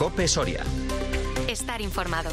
Cope Soria. Estar informado.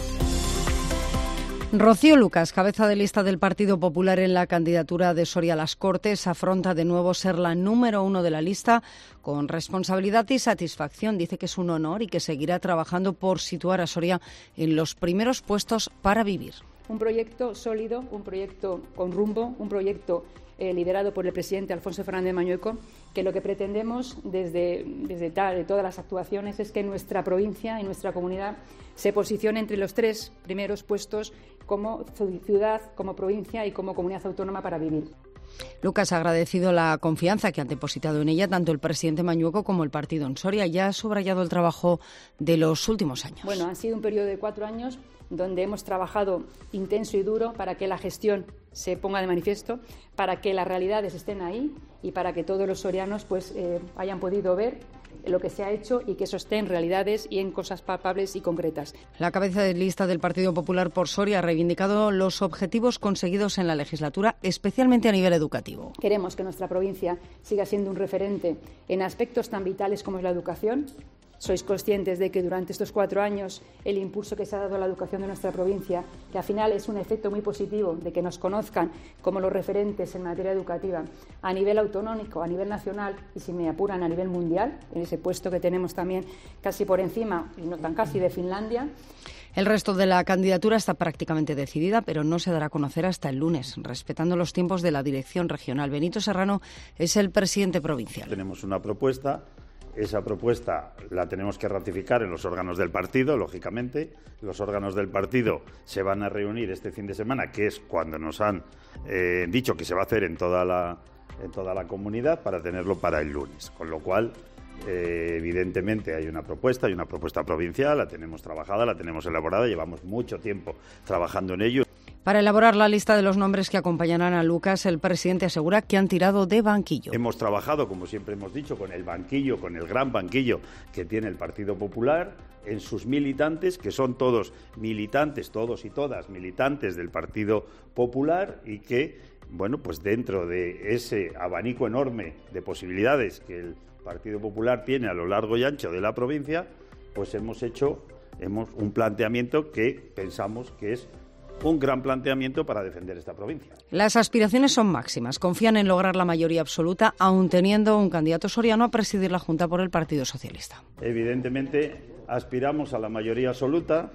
Rocío Lucas, cabeza de lista del Partido Popular en la candidatura de Soria a las Cortes, afronta de nuevo ser la número 1 de la lista con responsabilidad y satisfacción. Dice que es un honor y que seguirá trabajando por situar a Soria en los primeros puestos para vivir. Un proyecto sólido, un proyecto con rumbo, un proyecto liderado por el presidente Alfonso Fernández Mañueco, que lo que pretendemos desde todas las actuaciones es que nuestra provincia y nuestra comunidad se posicione entre los 3 primeros puestos como ciudad, como provincia y como comunidad autónoma para vivir. Lucas ha agradecido la confianza que han depositado en ella tanto el presidente Mañueco como el partido en Soria y ha subrayado el trabajo de los últimos años. Bueno, han sido un periodo de 4 años donde hemos trabajado intenso y duro para que la gestión se ponga de manifiesto, para que las realidades estén ahí y para que todos los sorianos hayan podido ver lo que se ha hecho y que eso esté en realidades y en cosas palpables y concretas. La cabeza de lista del Partido Popular por Soria ha reivindicado los objetivos conseguidos en la legislatura, especialmente a nivel educativo. Queremos que nuestra provincia siga siendo un referente en aspectos tan vitales como es la educación. Sois conscientes de que durante estos 4 años el impulso que se ha dado a la educación de nuestra provincia, que al final es un efecto muy positivo de que nos conozcan como los referentes en materia educativa a nivel autonómico, a nivel nacional y, si me apuran, a nivel mundial, en ese puesto que tenemos también casi por encima, y no tan casi, de Finlandia. El resto de la candidatura está prácticamente decidida, pero no se dará a conocer hasta el lunes, respetando los tiempos de la dirección regional. Benito Serrano es el presidente provincial. Tenemos una propuesta. Esa propuesta la tenemos que ratificar en los órganos del partido, lógicamente. Los órganos del partido se van a reunir este fin de semana, que es cuando nos han dicho que se va a hacer en toda la comunidad, para tenerlo para el lunes. Con lo cual, evidentemente, hay una propuesta provincial, la tenemos trabajada, la tenemos elaborada, llevamos mucho tiempo trabajando en ello. Para elaborar la lista de los nombres que acompañarán a Lucas, el presidente asegura que han tirado de banquillo. Hemos trabajado, como siempre hemos dicho, con el banquillo, con el gran banquillo que tiene el Partido Popular, en sus militantes, que son todos militantes, todos y todas militantes del Partido Popular, y que, bueno, pues dentro de ese abanico enorme de posibilidades que el Partido Popular tiene a lo largo y ancho de la provincia, pues hemos hecho un planteamiento que pensamos que es un gran planteamiento para defender esta provincia. Las aspiraciones son máximas. Confían en lograr la mayoría absoluta, aun teniendo un candidato soriano a presidir la Junta por el Partido Socialista. Evidentemente, aspiramos a la mayoría absoluta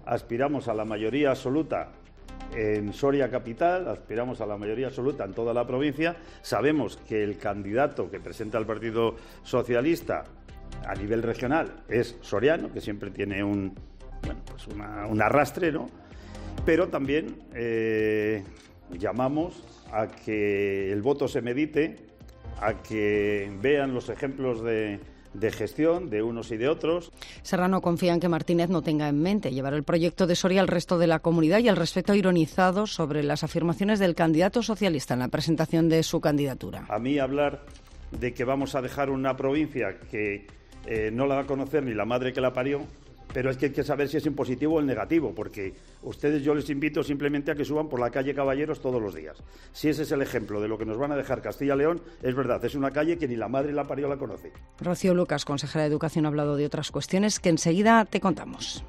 en Soria Capital, aspiramos a la mayoría absoluta en toda la provincia. Sabemos que el candidato que presenta el Partido Socialista a nivel regional es soriano, que siempre tiene un arrastre, ¿no? Pero también llamamos a que el voto se medite, a que vean los ejemplos de gestión de unos y de otros. Serrano confía en que Martínez no tenga en mente llevar el proyecto de Soria al resto de la comunidad y al respecto ha ironizado sobre las afirmaciones del candidato socialista en la presentación de su candidatura. A mí hablar de que vamos a dejar una provincia que no la va a conocer ni la madre que la parió, pero es que hay que saber si es en positivo o en negativo, porque yo les invito simplemente a que suban por la calle Caballeros todos los días. Si ese es el ejemplo de lo que nos van a dejar Castilla y León, es verdad, es una calle que ni la madre la parió la conoce. Rocío Lucas, consejera de Educación, ha hablado de otras cuestiones que enseguida te contamos.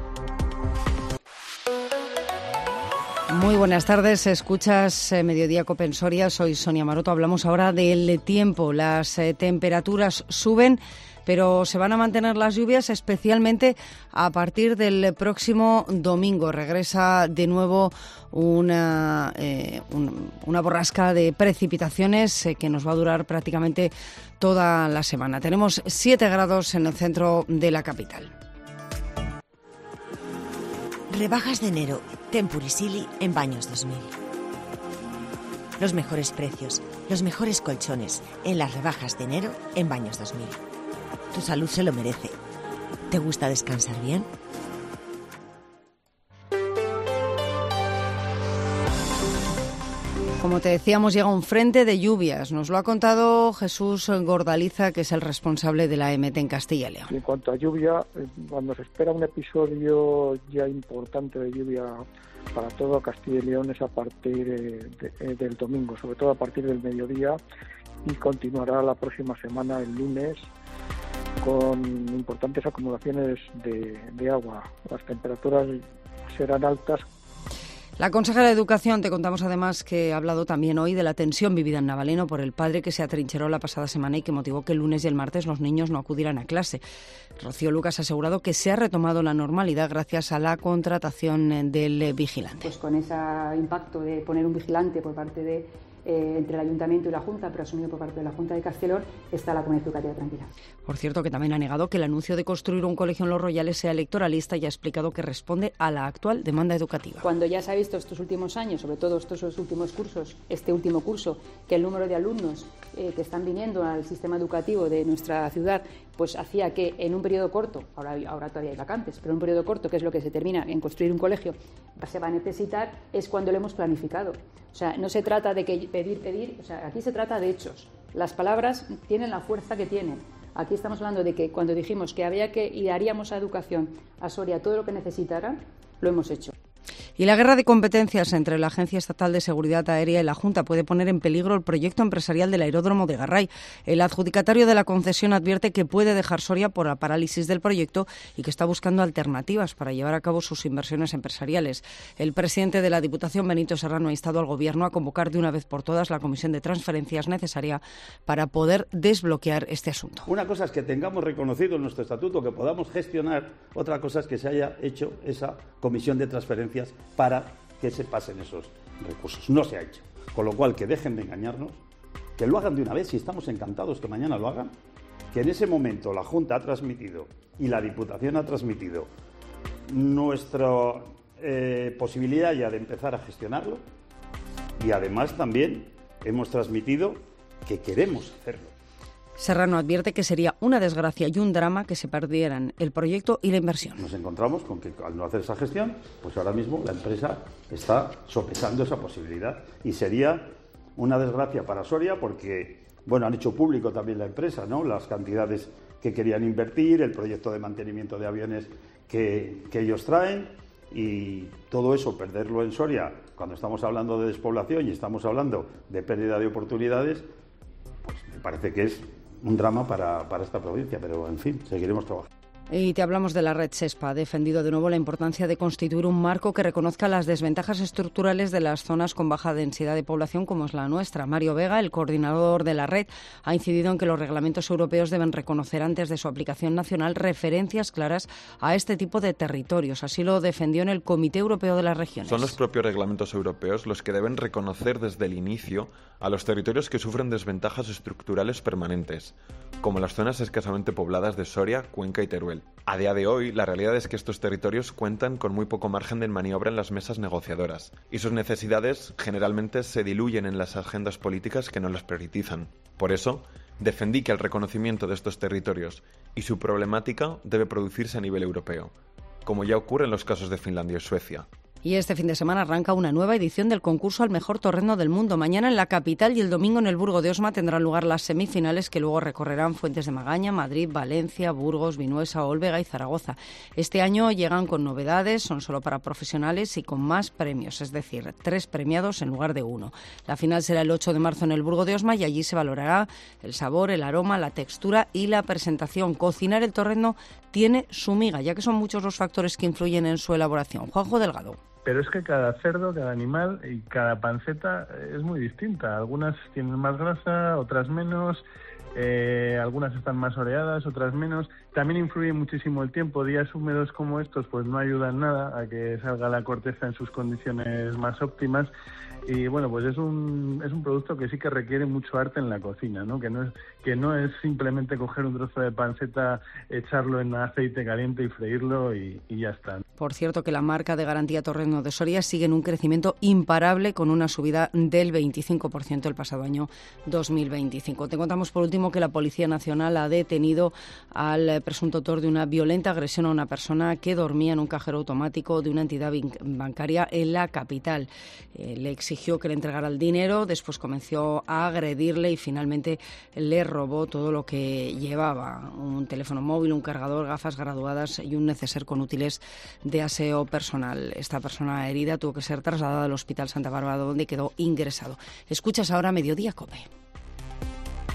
Muy buenas tardes, escuchas Mediodía Cope en Soria, soy Sonia Maroto. Hablamos ahora del tiempo, las temperaturas suben, pero se van a mantener las lluvias, especialmente a partir del próximo domingo. Regresa de nuevo una borrasca de precipitaciones que nos va a durar prácticamente toda la semana. Tenemos 7 grados en el centro de la capital. Rebajas de enero, Tempurisili en Baños 2000. Los mejores precios, los mejores colchones en las rebajas de enero en Baños 2000. Tu salud se lo merece. ¿Te gusta descansar bien? Como te decíamos, llega un frente de lluvias. Nos lo ha contado Jesús Gordaliza, que es el responsable de la EMET en Castilla y León. En cuanto a lluvia, cuando se espera un episodio ya importante de lluvia para todo Castilla y León es a partir del domingo, sobre todo a partir del mediodía, y continuará la próxima semana, el lunes, con importantes acumulaciones de agua. Las temperaturas serán altas. La consejera de Educación, te contamos además que ha hablado también hoy de la tensión vivida en Navaleno por el padre que se atrincheró la pasada semana y que motivó que el lunes y el martes los niños no acudieran a clase. Rocío Lucas ha asegurado que se ha retomado la normalidad gracias a la contratación del vigilante. Pues con ese impacto de poner un vigilante por parte de entre el Ayuntamiento y la Junta, pero asumido por parte de la Junta de Castellón, está la comunidad educativa tranquila. Por cierto, que también ha negado que el anuncio de construir un colegio en Los Royales sea electoralista y ha explicado que responde a la actual demanda educativa. Cuando ya se ha visto estos últimos años, sobre todo estos últimos cursos, este último curso, que el número de alumnos que están viniendo al sistema educativo de nuestra ciudad, pues hacía que en un periodo corto, ahora todavía hay vacantes, pero en un periodo corto, que es lo que se termina en construir un colegio, se va a necesitar, es cuando lo hemos planificado. O sea, no se trata de que pedir, o sea, aquí se trata de hechos. Las palabras tienen la fuerza que tienen. Aquí estamos hablando de que cuando dijimos que había que y daríamos a educación, a Soria, todo lo que necesitara, lo hemos hecho. Y la guerra de competencias entre la Agencia Estatal de Seguridad Aérea y la Junta puede poner en peligro el proyecto empresarial del aeródromo de Garray. El adjudicatario de la concesión advierte que puede dejar Soria por la parálisis del proyecto y que está buscando alternativas para llevar a cabo sus inversiones empresariales. El presidente de la Diputación, Benito Serrano, ha instado al Gobierno a convocar de una vez por todas la comisión de transferencias necesaria para poder desbloquear este asunto. Una cosa es que tengamos reconocido en nuestro estatuto que podamos gestionar, otra cosa es que se haya hecho esa comisión de transferencias para que se pasen esos recursos. No se ha hecho. Con lo cual, que dejen de engañarnos, que lo hagan de una vez, y estamos encantados que mañana lo hagan, que en ese momento la Junta ha transmitido y la Diputación ha transmitido nuestra posibilidad ya de empezar a gestionarlo, y además también hemos transmitido que queremos hacerlo. Serrano advierte que sería una desgracia y un drama que se perdieran el proyecto y la inversión. Nos encontramos con que al no hacer esa gestión, pues ahora mismo la empresa está sopesando esa posibilidad y sería una desgracia para Soria porque, bueno, han hecho público también la empresa, ¿no?, las cantidades que querían invertir, el proyecto de mantenimiento de aviones que ellos traen, y todo eso, perderlo en Soria, cuando estamos hablando de despoblación y estamos hablando de pérdida de oportunidades, pues me parece que es un drama para esta provincia, pero en fin, seguiremos trabajando. Y te hablamos de la red SESPA. Ha defendido de nuevo la importancia de constituir un marco que reconozca las desventajas estructurales de las zonas con baja densidad de población como es la nuestra. Mario Vega, el coordinador de la red, ha incidido en que los reglamentos europeos deben reconocer antes de su aplicación nacional referencias claras a este tipo de territorios. Así lo defendió en el Comité Europeo de las Regiones. Son los propios reglamentos europeos los que deben reconocer desde el inicio a los territorios que sufren desventajas estructurales permanentes, como las zonas escasamente pobladas de Soria, Cuenca y Teruel. A día de hoy, la realidad es que estos territorios cuentan con muy poco margen de maniobra en las mesas negociadoras, y sus necesidades generalmente se diluyen en las agendas políticas que no las priorizan. Por eso, defendí que el reconocimiento de estos territorios y su problemática debe producirse a nivel europeo, como ya ocurre en los casos de Finlandia y Suecia. Y este fin de semana arranca una nueva edición del concurso al mejor torrendo del mundo. Mañana en la capital y el domingo en el Burgo de Osma tendrán lugar las semifinales que luego recorrerán Fuentes de Magaña, Madrid, Valencia, Burgos, Vinuesa, Olvega y Zaragoza. Este año llegan con novedades, son solo para profesionales y con más premios, es decir, 3 premiados en lugar de 1. La final será el 8 de marzo en el Burgo de Osma y allí se valorará el sabor, el aroma, la textura y la presentación. Cocinar el torrendo tiene su miga, ya que son muchos los factores que influyen en su elaboración. Juanjo Delgado. Pero es que cada cerdo, cada animal y cada panceta es muy distinta. Algunas tienen más grasa, otras menos, algunas están más oreadas, otras menos. También influye muchísimo el tiempo. Días húmedos como estos pues no ayudan nada a que salga la corteza en sus condiciones más óptimas. Y bueno, pues es un producto que sí que requiere mucho arte en la cocina, ¿no? Que no es simplemente coger un trozo de panceta, echarlo en aceite caliente y freírlo y ya está. Por cierto, que la marca de garantía Torrendo de Soria sigue en un crecimiento imparable con una subida del 25% el pasado año 2025. Te contamos por último que la Policía Nacional ha detenido al presunto autor de una violenta agresión a una persona que dormía en un cajero automático de una entidad bancaria en la capital. Le exigió que le entregara el dinero, después comenzó a agredirle y finalmente le robó todo lo que llevaba: un teléfono móvil, un cargador, gafas graduadas y un neceser con útiles de aseo personal. Esta persona herida tuvo que ser trasladada al Hospital Santa Bárbara, donde quedó ingresado. Escuchas ahora Mediodía COPE.